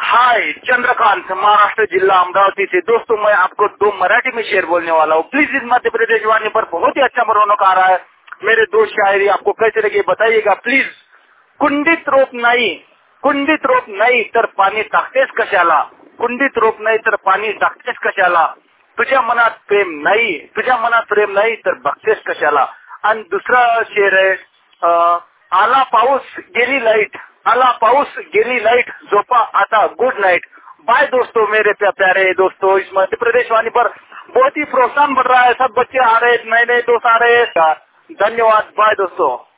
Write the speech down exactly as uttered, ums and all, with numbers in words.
हाय, चंद्रकांत, महाराष्ट्र जिला अमरावती से। दोस्तों, मैं आपको दो मराठी में शेर बोलने वाला हूँ। प्लीज इस मध्य प्रदेश वाणी पर बहुत ही अच्छा रौनक आ रहा है। मेरे दो शायरी आपको कैसे लगे बताइएगा प्लीज। कुंडीत रोप नाही, कुंडीत रोप नाही तर पाणी टाकतेस कशाला, कुंडीत रोप नाही तर पाणी टाकतेस कशाला, तुझ्या मनात प्रेम नाही, तुझ्या मनात प्रेम नाही तर बघतेस कशाला. आणि दुसरा शेर आहे, अं, आला पाऊस गेली लाईट, आला पाऊस गेली लाइट, झोपा आता गुड नाइट. बाय दोस्तों, मेरे प्या- प्यारे दोस्तों, इस मध्य प्रदेश वाणी पर बहुत ही प्रोत्साहन बढ़ रहा है। सब बच्चे आ रहे हैं, नए नए दोस्त आ रहे हैं। धन्यवाद, बाय दोस्तों.